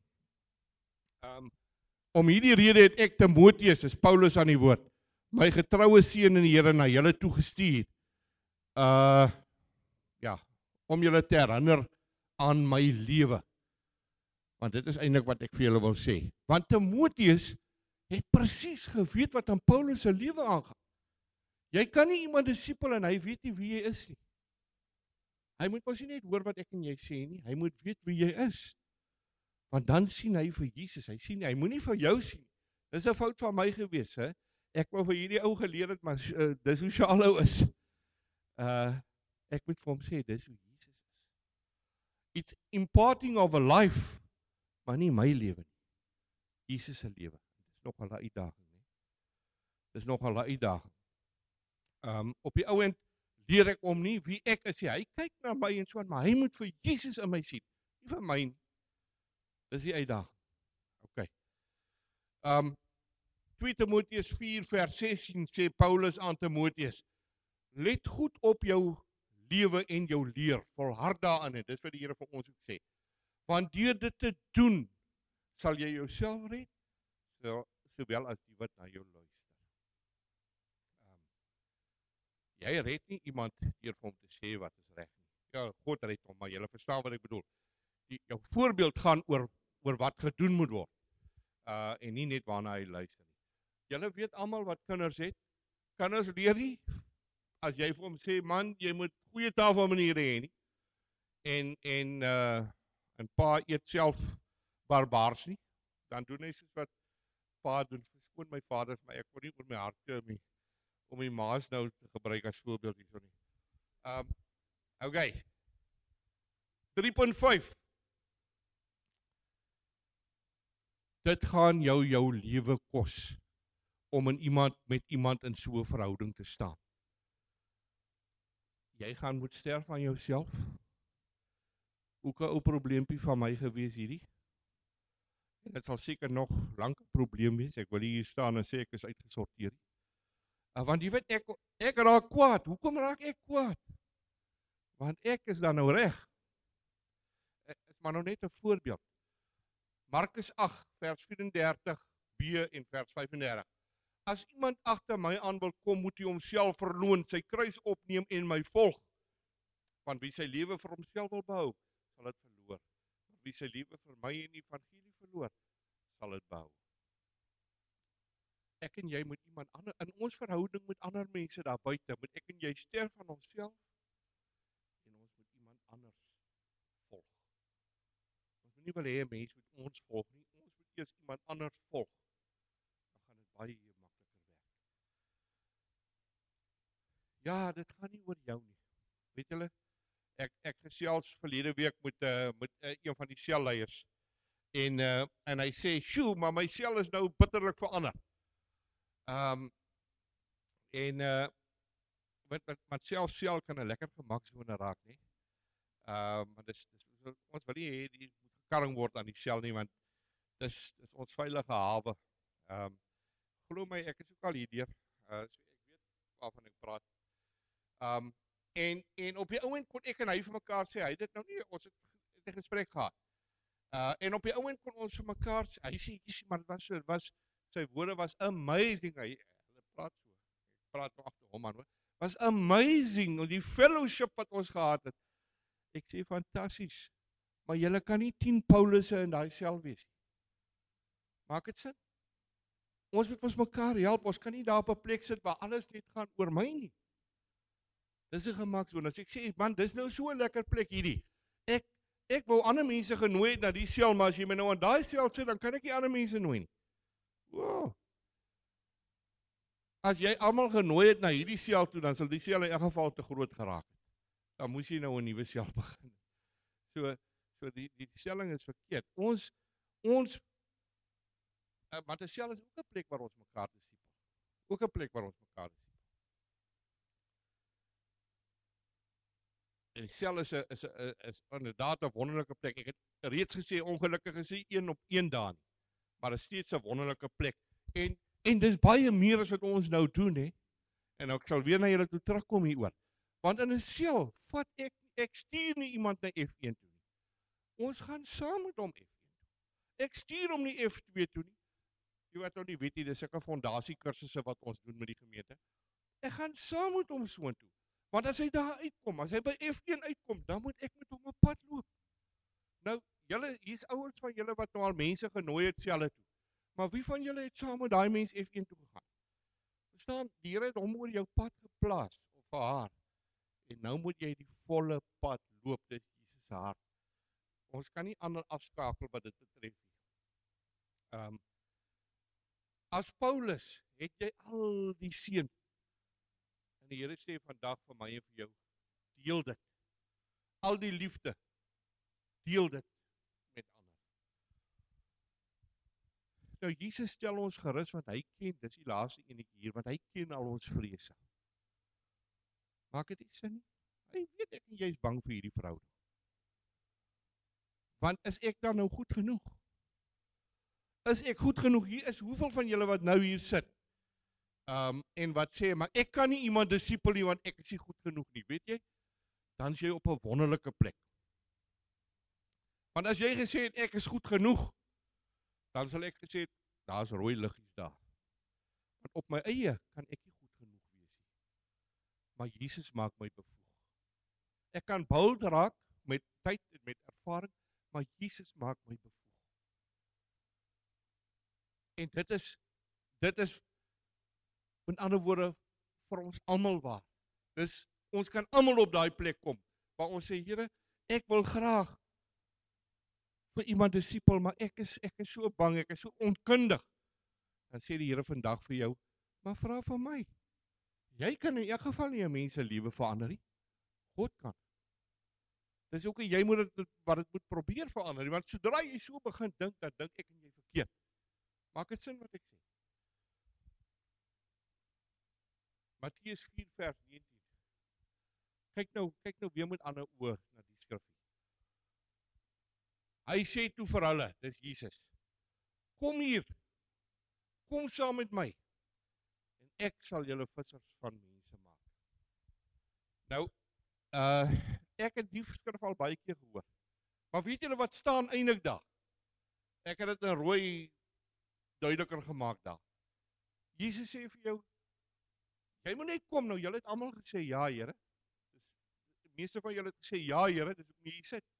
Om hierdie rede het ek Timoteus, is Paulus aan die woord, my getroue seun in die Here na julle toe gestuur. Om julle te herinner aan my lewe. Want dit is eintlik wat ek vir julle wil sê. Want Timoteus het presies geweet wat aan Paulus se lewe aangaan. Jy kan nie iemand disipel en hy weet nie wie jy is nie. Hy moet mos nie net hoor wat ek en jy sê nie, hy moet weet wie jy is. Want dan sien hy vir Jesus, hy moet nie vir jou sien. Dis 'n fout van my gewees, hè. Ek wou vir hierdie ou geleer het, maar dis hoe Shalom is. Ek moet vir hom sê, dis hoe Jesus is. It's imparting of a life, maar nie my lewe nie. Jesus se lewe. Dis nog 'n uitdaging, nie? Dis nog 'n uitdaging. Op die ou end leer ek hom nie wie ek is. Hy kyk na my en so aan, maar hy moet vir Jesus in my sien, nie vir my nie. Dis die uitdaging. OK. 2 Timoteus 4 vers 16 sê Paulus aan Timoteus, let goed op jou lewe en jou leer, volhard daarin, en dis wat die Here vir ons ook sê. Want deur dit te doen, sal jy jouself red, sowel as die wat na jou luister. Jy red nie iemand deur vir hom te sê wat is reg nie. Ja, God red hom, maar julle verstaan wat ek bedoel. Jou voorbeeld gaan oor wat gedoen moet word. En nie net waarna hy luister nie. Julle weet almal wat kinders het. Kinders leer nie as jy vir hom sê, man, jy moet goeie taalmaniere hê nie. En pa eet self barbaars nie. Dan doen hy soos wat pa doen. Verskoon my vaders, maar ek word nie oor my hart om die maas nou te gebruik as voorbeeld hierso nie. OK. 3.5. Dit gaan jou lewe kos om met iemand in so 'n verhouding te staan. Jy gaan moet sterf aan jouself. Ook 'n ou probleempie van my gewees hierdie. En dit sal seker nog lank 'n probleem wees. Ek wil hier staan en sê ek is uitgesorteer. Want jy weet ek raak kwaad. Hoekom raak ek kwaad? Want ek is dan nou reg. Ek is maar nou net 'n voorbeeld. Markus 8 vers 34b en vers 35. As iemand agter my aan wil kom, moet hy homself verloon, sy kruis opneem en my volg. Want wie sy lewe vir homself wil behou, sal dit verloor. Maar wie sy lewe vir my en die evangelie verloor, sal dit behou. Ek en jy moet iemand ander, in ons verhouding met ander mense daar buite, moet ek en jy sterf van onsself en ons moet iemand anders volg. Ons moet nie wil hê 'n mens moet ons volg nie, ons moet eers iemand anders volg. Dan gaan dit baie makliker werk. Ja, dit gaan nie oor jou nie. Weet julle, ek gesels verlede week met een van die selleiers en hy sê, "Sjoe, maar my sel is nou bitterlik verander." Want sel kan 'n lekker gemaksone raak, nie? Maar ons wil nie hê die moet gekarring word aan die sel nie, want Dis ons veilige hawe. Glo my, ek is ook al hierdeur, so ek weet waarvan ek praat. En op die ouend kon ek en hy vir mekaar sê, hy het dit nou nie, ons het 'n gesprek gehad. En op die ouend kon ons vir mekaar sê, hy sê, maar sy woorde was amazing, hulle praat so, ek praat nou agter hom aan, hoor, was amazing, die fellowship wat ons gehad het. Ek sê, fantasties, maar julle kan nie 10 Paulusse in daai sel wees nie. Maak dit sin? Ons moet ons mekaar help, ons kan nie daar op 'n plek sit waar alles net gaan oor my nie. Dis 'n gemaksone. As ek sê, man, dis nou so 'n lekker plek hierdie. Ek wou ander mense genooi het na die sel, maar as jy my nou aan daai sel sit, dan kan ek nie ander mense nooi nie. Wow. As jy almal genooi het na hierdie sel toe, dan sal die sel in elk geval te groot geraak het. Dan moes jy nou 'n nuwe sel begin. So die stelling is verkeerd. Ons want 'n sel is ook 'n plek waar ons mekaar disipel. Ook 'n plek waar ons mekaar disipel. En die sel is inderdaad 'n wonderlike plek. Ek het reeds gesê, ongelukkig is nie een op een daar nie. Maar is steeds 'n wonderlike plek. En dis baie meer as wat ons nou doen, hè. En ek sal weer na julle toe terugkom hieroor. Want in 'n sel vat ek stuur nie iemand na F1 toe nie. Ons gaan saam met hom F1 toe. Ek stuur hom nie F2 toe nie. Jy wat nou nie weet nie, dis sulke fondasiekursusse wat ons doen met die gemeente. Ek gaan saam met hom soontoe. Want as hy daar uitkom, as hy by F1 uitkom, dan moet ek met hom 'n pad loop. Nou, julle, hier's ouers van julle wat nou al mense genooi het selle toe. Maar wie van julle het saam met daai mens F1 toe gegaan? Verstaan, die Here het hom oor jou pad geplaas, of vir haar. En nou moet jy die volle pad loop, dis Jesus se hart. Ons kan nie ander afskakel wat dit betref nie. As Paulus het jy al die seën. En die Here sê vandag vir my en vir jou, deel dit. Al die liefde, deel dit met ander. Nou Jesus stel ons gerus want hy ken, dis die laaste enetjie hier, want hy ken al ons vrese. Maak dit nie sin nie? Hy weet ek en jy is bang vir hierdie verhouding. Want is ek dan nou goed genoeg? Is ek goed genoeg? Hier is hoeveel van julle wat nou hier sit? En wat sê, maar ek kan nie iemand disipel nie, want ek is nie goed genoeg nie, weet jy? Dan is jy op 'n wonderlike plek. Want as jy gesê het, ek is goed genoeg, dan sal ek gesê het, daar is rooi liggies daar. Want op my eie kan ek nie goed genoeg wees nie. Maar Jesus maak my bevoeg. Ek kan bold raak met tyd en met ervaring, maar Jesus maak my bevoeg. En dit is met ander woorde vir ons almal waar. Dus ons kan almal op daai plek kom waar ons sê, Here, ek wil graag vir iemand disipel, maar ek is so bang, ek is so onkundig. Dan sê die Here vandag vir jou, maar vra van my. Jy kan in elk geval nie 'n mens se lewe verander nie. God kan. Dis ook jy moet dit moet probeer verander, want sodra jy so begin dink, dan dink ek en jy verkeerd. Maak dit sin wat ek sê? Matteus 4 vers 19. Kyk nou weer met ander oë na die skrifgie. Hy sê toe vir hulle, dis Jesus, kom hier, kom saam met my, en ek sal julle vissers van mense maak. Nou, ek het die skrif al baie keer gehoor, maar weet julle wat staan eintlik daar? Ek het dit in rooi duideliker gemaak daar. Jesus sê vir jou, jy moet net kom nou, julle het almal gesê, ja Here, die meeste van julle het gesê, ja Here, dis ook nie hier sit.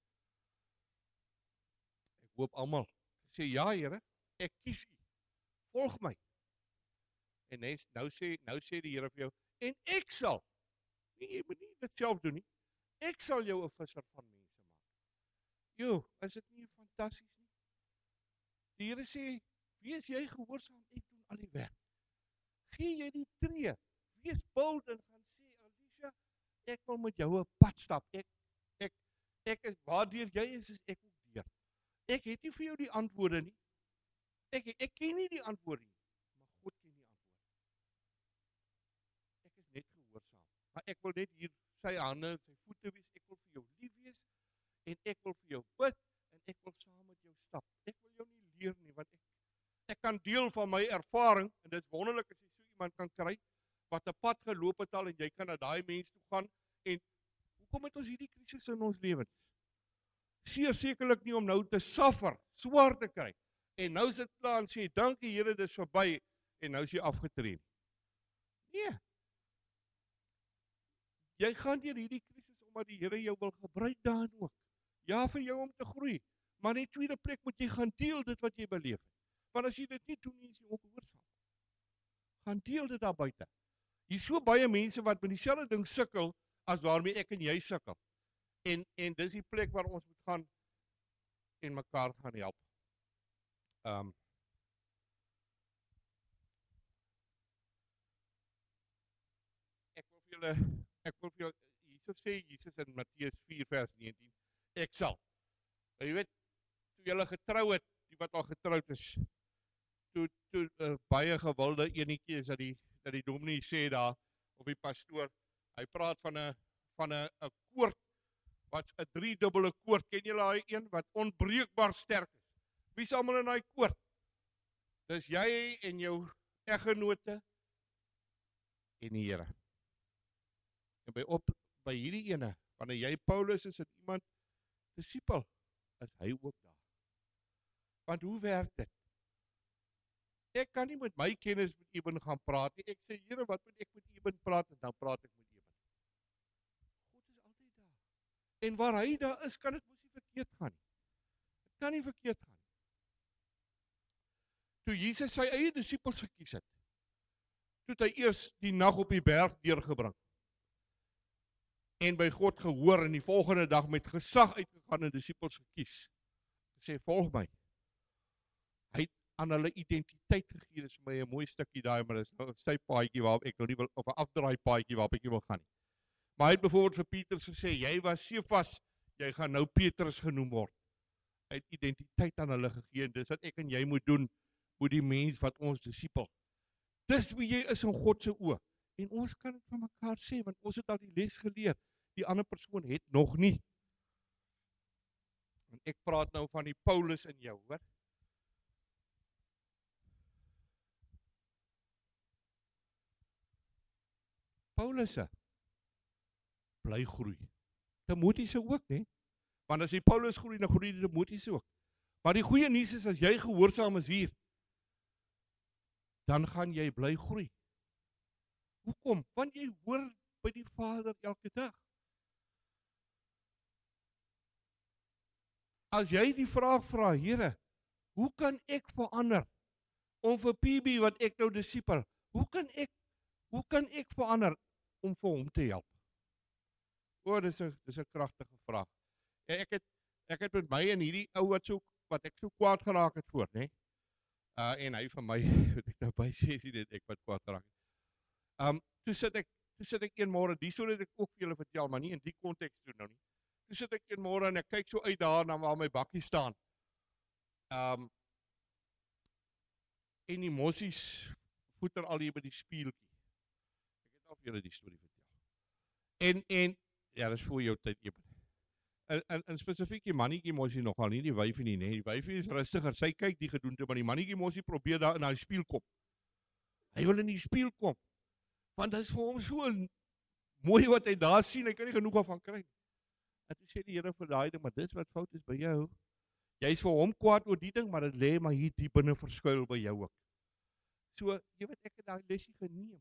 Ek hoop almal sê, ja Here, ek kies u, volg my. En nou sê die Here vir jou, en ek sal, nee, jy moet nie dit self doen nie, ek sal jou 'n visser van mense maak. Jo, is dit nie fantasties nie? Die Here sê, wees jy gehoorsaam, ek doen al die werk. Gee jy die tree, wees bold en gaan sê, Alicia, ek wil met jou 'n pad stap. Ek is waardeur jy is ek ook deur. Ek het nie vir jou die antwoorde nie. Ek ken nie die antwoorde nie, maar God ken die antwoorde. Ek is net gehoorsaam. Maar ek wil net hier sy hande en sy voete wees. Ek wil vir jou lief wees en ek wil vir jou bid en ek wil saam met jou stap. Ek wil jou nie deur nie, want ek kan deel van my ervaring, en dit is wonderlik as jy so iemand kan kry, wat 'n pad geloop het al, en jy kan na daai mens toe gaan, en hoekom het ons hierdie krisis in ons lewens? Sekerlik nie om nou te suffer, swaar te kry, en nou sit klaar en sê, dankie Here, dis verby, en nou is jy afgetree. Nee, jy gaan deur hierdie krisis omdat die Here jou wil gebruik daarin ook. Ja, vir jou om te groei, maar in die tweede plek moet jy gaan deel dit wat jy beleef het. Want as jy dit nie doen nie, is jy ongehoorsaam. Gaan deel dit daar buite. Hier is so baie mense wat met dieselfde ding sukkel as waarmee ek en jy sukkel. En dis die plek waar ons moet gaan en mekaar gaan help. Ek wil vir julle hierso sê, Jesus in Matteus 4 vers 19, ek sal. Jy weet, toe julle getrou het, die wat al getroud is, toe baie gewilde enetjie is dat die dominee sê daar, of die pastoor, hy praat van 'n koord, wat 'n driedubbele koord, ken julle daai een, wat onbreekbaar sterk is? Wie is almal in daai koord? Dis jy en jou eggenote en die Here. En by hierdie ene, wanneer jy Paulus is en iemand disipel, is hy ook daar. Want hoe werk dit? Ek kan nie met my kennis met Eben gaan praat nie. Ek sê, Here, wat moet ek met Eben praat? En dan praat ek met Eben. God is altyd daar. En waar hy daar is, kan dit mos nie verkeerd gaan nie. Dit kan nie verkeerd gaan nie. Toe Jesus sy eie disipels gekies het, toe het hy eers die nag op die berg deurgebring. En by God gehoor en die volgende dag met gesag uitgegaan en disipels gekies. Sê, volg my. Hy het aan hulle identiteit gegee, dis vir my 'n mooi stukkie daai, maar dis nou 'n stypaadjie waarop ek wil nie wil, of 'n afdraai paadjie waarop ek nie wil gaan nie. Maar hy het byvoorbeeld vir Petrus gesê, jy was Sefas, jy gaan nou Petrus genoem word. Hy het identiteit aan hulle gegee, en dis wat ek en jy moet doen, moet die mens wat ons disipel. Dis wie jy is in God se oë. En ons kan dit van mekaar sê, want ons het al die les geleer. Die ander persoon het nog nie. En ek praat nou van die Paulus in jou, hoor. Paulusse bly groei. Timoteus ook, né? Want as die Paulus groei, dan groei die Timoteus ook. Maar die goeie nuus is, as jy gehoorsaam is hier, dan gaan jy bly groei. Hoekom? Want jy hoor by die Vader elke dag. As jy die vraag vra, Here, hoe kan ek verander om vir PB wat ek nou disipel, hoe kan ek verander om vir hom te help? O, dis 'n kragtige vraag. Ek het met my en hierdie ou wat ek so kwaad geraak het voor, né? En hy van my, wat ek nou by sê, sien dit ek wat kwaad geraak het. Toe sit ek een môre, die sou dit ek ook vir julle vertel, maar nie in die konteks toe nou nie. Toe sit ek een môre en ek kyk so uit daar na waar my bakkie staan. En die mossies voeter al hier by die spieeltjie. Ek het al vir julle die storie vertel. En ja, dis voor jou tyd, Eben. En spesifiek die mannetjie mossie nogal nie, die wyfie nie, nee. Die wyfie is rustiger, sy kyk die gedoente, maar die mannetjie mossie probeer daar in die spieël kom. Hy wil in die spieël kom, want dit is vir hom so mooi wat hy daar sien, hy kan nie genoeg van kry. En toe sê die Here vir daai ding, maar dis wat fout is by jou. Jy is vir hom kwaad oor die ding, maar dit lê maar hier diep binne verskuil by jou ook. So, jy weet, ek het daai lesie geneem.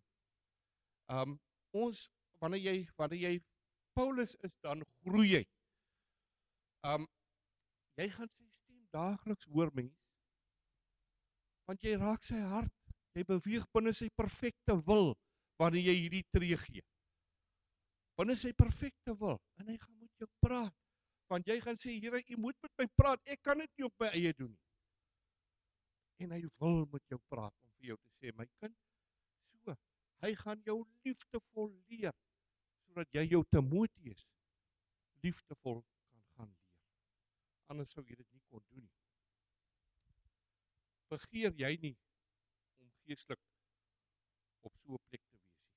Wanneer jy Paulus is, dan groei jy. Jy gaan sy stem daagliks hoor, mens. Want jy raak sy hart. Jy beweeg binne sy perfekte wil, wanneer jy hierdie tree gee. Binne sy perfekte wil, en hy gaan met jou praat. Want jy gaan sê, Here, U moet met my praat, ek kan dit nie op my eie doen nie. En hy wil met jou praat, om vir jou te sê, my kind, so, hy gaan jou liefdevol leer, sodat jy jou Timoteus liefdevol kan gaan leer. Anders sou jy dit nie kon doen nie. Begeer jy nie om geestelik op so 'n plek te wees nie.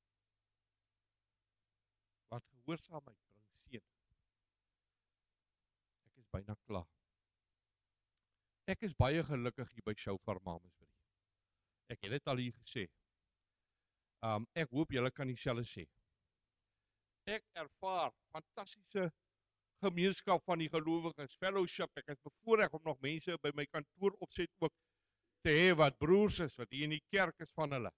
Want gehoorsaamheid bring seën. Ek is byna klaar. Ek is baie gelukkig hier by Shofar Mamasbury. Ek het dit al hier gesê. Ek hoop julle kan dieselfde sê. Ek ervaar fantastiese gemeenskap van die gelowiges, fellowship. Ek is bevoorreg om nog mense by my kantoor opset ook te hê wat broers is, wat hier in die kerk is van hulle.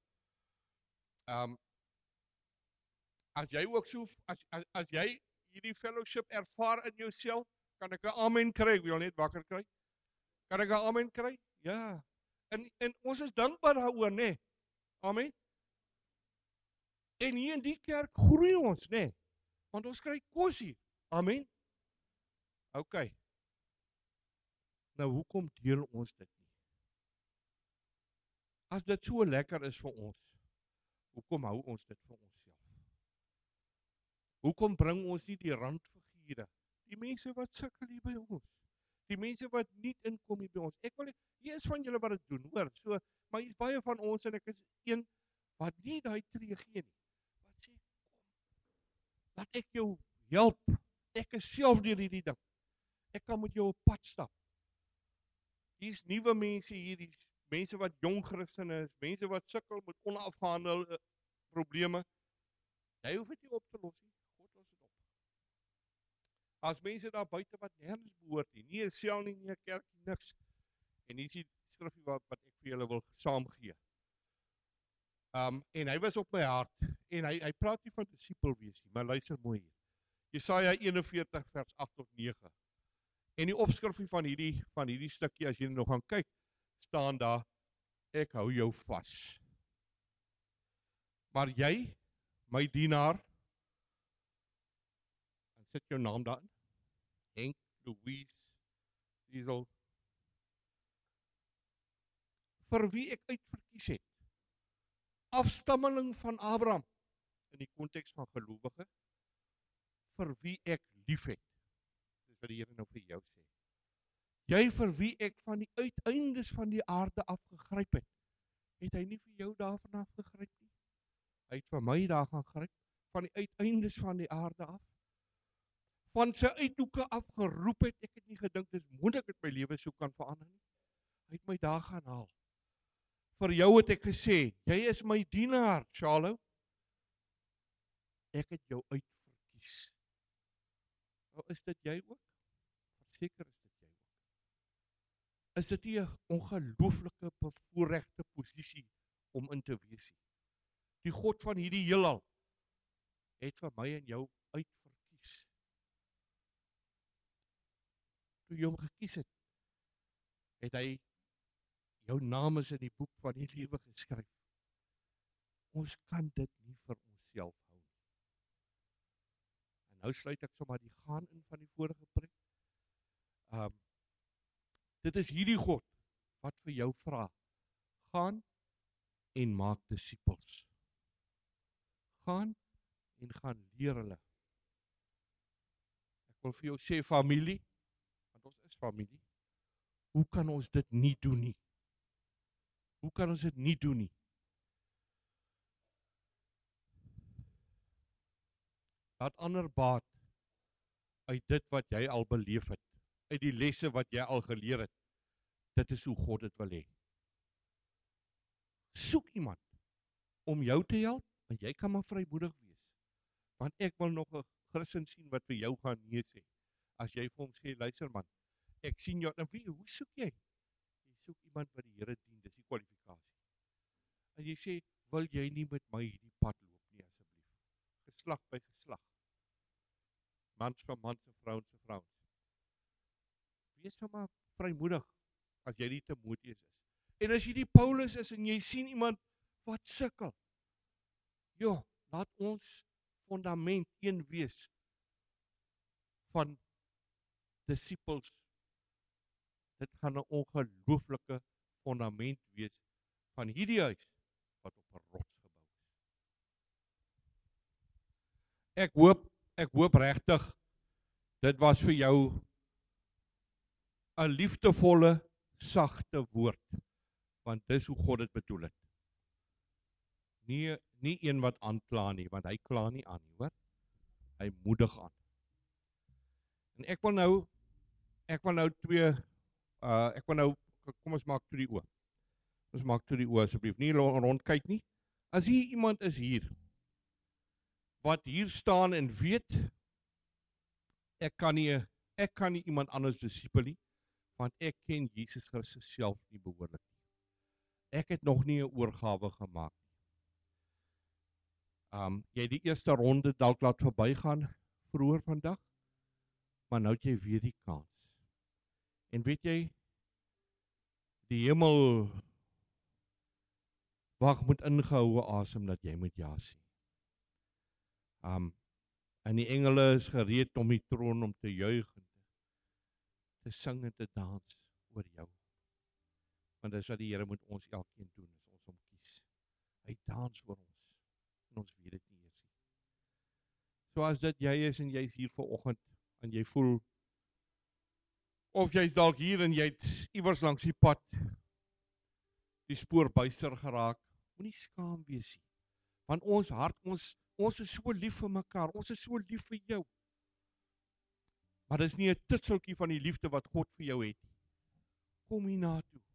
As jy ook so, as jy hierdie fellowship ervaar in jouself, kan ek 'n amen kry? Ek wil net wakker kry. Kan ek 'n amen kry? Ja. En ons is dankbaar daaroor, né? Amen. En hier in die kerk groei ons, né? Want ons kry kos hier. Amen. OK. Nou hoekom deel ons dit nie? As dit so lekker is vir ons, hoekom hou ons dit vir onsself? Hoekom bring ons nie die randfigure, die mense wat sukkel hier by ons, die mense wat nie inkom hier by ons? Ek wil, hier is van julle wat dit doen, hoor, so, maar hier is baie van ons en ek is een wat nie daai tree gee nie. Wat sê, kom, laat ek jou help. Ek is self deur hierdie ding. Ek kan met jou op pad stap. Hier is nuwe mense hier, die mense wat jong Christene is, mense wat sukkel met onafgehandelde probleme. Jy hoef dit nie op te los nie. God los dit op. As mense daar buite wat nergens behoort nie 'n sel nie, nie 'n kerk nie, niks. En hier is die skrifgie wat ek vir julle wil saamgee. En hy was op my hart, en hy praat nie van disipel wees nie, maar luister mooi hier. Jesaja 41 vers 8 tot 9. En die opskrifgie van hierdie stukkie, as jy nog gaan kyk, staan daar, ek hou jou vas. Maar jy, my dienaar, en sit jou naam daarin, Henk, Louise, Diesel, vir wie ek uitverkies het, afstammeling van Abraham, in die konteks van gelowige, vir wie ek lief het. Dis wat die Here nou vir jou sê. Jy vir wie ek van die uiteindes van die aarde afgegryp het, het hy nie vir jou daarvan afgegryp nie? Hy het vir my daar gaan gryp, van die uiteindes van die aarde af, van sy uithoeke af geroep het, ek het nie gedink, dis moontlik dat my lewe so kan verander nie. Hy het my daar gaan haal. Vir jou het ek gesê, jy is my dienaar, Shalom. Ek het jou uitverkies. Nou is dit jy ook? Verseker is dit jy ook. Is dit nie 'n ongelooflike bevoorregte posisie om in te wees nie? Die God van hierdie heelal het vir my en jou uitverkies. Toe jy hom gekies het, het hy jou naam is in die boek van die lewe geskryf. Ons kan dit nie vir onsself hou nie. En nou sluit ek sommer die gaan in van die vorige preek. Dit is hierdie God wat vir jou vra, gaan en maak disippels. Gaan en gaan leer hulle. Ek wil vir jou sê familie, want ons is familie. Hoe kan ons dit nie doen nie? Hoe kan ons dit nie doen nie? Laat ander baat uit dit wat jy al beleef het, uit die lesse wat jy al geleer het. Dit is hoe God dit wil hê. Soek iemand om jou te help, en jy kan maar vrymoedig wees. Want ek wil nog 'n Christen sien wat vir jou gaan nee sê. As jy vir hom sê, luister man, ek sien jou, en hoe soek jy? Jy soek iemand wat die Here dien, dis die kwalifikasie. En jy sê, wil jy nie met my hierdie pad loop nie, asseblief? Geslag by geslag. Mans vir mans en vrouens vir vrouens. Wees nou maar vrymoedig, as jy die Timoteus is. En as jy die Paulus is, en jy sien iemand wat sukkel, laat ons fundament een wees van disciples. Dit gaan 'n ongelooflike fundament wees van hierdie huis wat op 'n rots gebou is. Ek hoop regtig dit was vir jou 'n liefdevolle, sagte woord, want dis hoe God dit bedoel het. Nie een wat aankla nie, want hy kla nie aan nie, hoor. Hy moedig aan. En ek wil nou 2 ek wil nou, kom ons maak toe die oë. Ons maak toe die oë asseblief, nie rondkyk nie. As hier iemand is hier, wat hier staan en weet, ek kan nie iemand anders disipel nie, want ek ken Jesus Christus self nie behoorlik nie. Ek het nog nie 'n oorgawe gemaak nie. Jy het die eerste ronde dalk laat verbygaan vroeër vandag, maar nou het jy weer die kans. En weet jy, die hemel wag met ingehoue asem dat jy moet ja sê. En die engele is gereed om die troon om te juig en te sing en te dans oor jou. Want dis wat die Here moet ons elkeen doen, as ons hom kies. Hy dans oor ons, en ons weet dit nie eers nie. So as dit jy is en jy's hier vanoggend, en jy voel, of jy's dalk hier en jy het iewers langs die pad, die spoor byster geraak, moenie skaam wees nie. Want ons hart, ons is so lief vir mekaar, ons is so lief vir jou. Maar dis nie 'n titseltjie van die liefde wat God vir jou het. Kom hier na toe,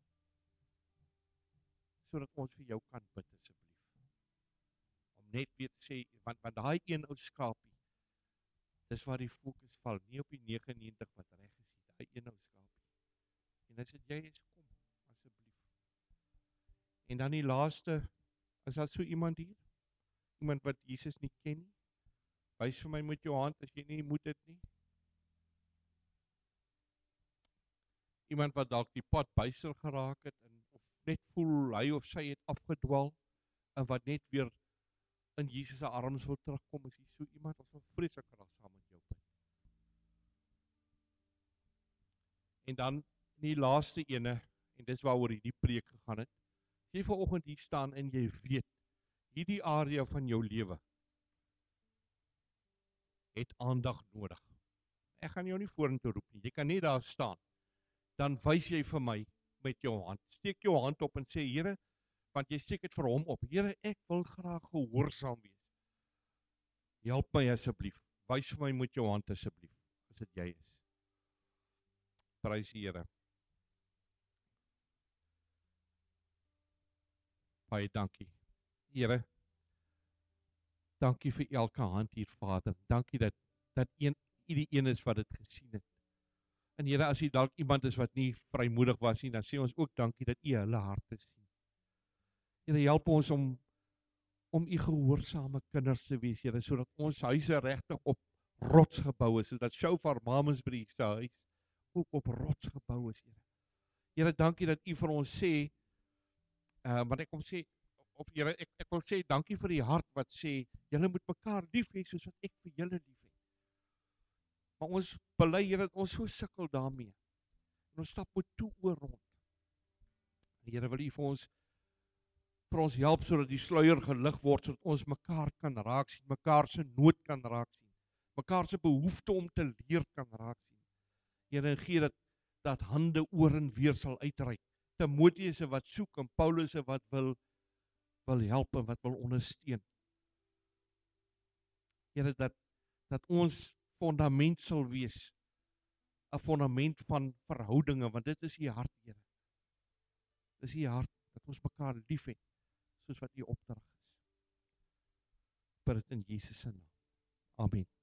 sodat ons vir jou kan bid asseblief. Om net weer te sê, want daai een ou skapie, dis waar die fokus val, nie op die 99 wat reg is nie, daai een ou skapie. En as dit jy is, kom asseblief. En dan die laaste, is daar so iemand hier? Iemand wat Jesus nie ken nie? Wys vir my met jou hand as jy nie moet dit nie. Iemand wat dalk die pad byster geraak het en of net voel hy of sy het afgedwaal en wat net weer in Jesus se arms wil terugkom, is hier so iemand, ons wil vreeslik graag saam met jou bid. En dan die laaste ene, en dis waaroor hierdie preek gegaan het. Jy vanoggend hier staan en jy weet, hierdie area van jou lewe het aandag nodig. Ek gaan jou nie vorentoe roep nie, jy kan net daar staan. Dan wys jy vir my met jou hand. Steek jou hand op en sê, Here, want jy steek dit vir hom op. Here, ek wil graag gehoorsaam wees. Help my asseblief. Wys vir my met jou hand asseblief, as dit jy is. Prys die Here. Baie dankie. Here, dankie vir elke hand hier, Vader. Dankie dat u die een is wat dit gesien het. En Here, as u dalk iemand is wat nie vrymoedig was nie, dan sê ons ook dankie dat u hulle harte sien. Here, help ons om u gehoorsame kinders te wees, Here, sodat ons huise regtig op rots gebou is, sodat Shofar Mamasbrief se huis ook op rots gebou is, Here. Here, dankie dat u vir ons sê, wat ek kom sê, of Here, ek wil sê, dankie vir die hart wat sê, julle moet mekaar lief hê soos wat ek vir julle lief het. Maar ons bely, Here, dat ons so sukkel daarmee. En ons stap met toe oor rond. Here, wil u vir ons help, sodat die sluier gelig word, sodat ons mekaar kan raak sien, mekaar se nood kan raak sien, mekaar se behoefte om te leer kan raak sien. Here, gee dat hande oor en weer sal uitreik. Timoteus wat soek en Paulus wat wil help en wat wil ondersteun. Here, dat ons fondament sal wees, 'n fondament van verhoudinge, want dit is u hart, Here. Dis u hart, dat ons mekaar lief het, soos wat u opdrag is. Bid dit in Jesus se naam. Amen.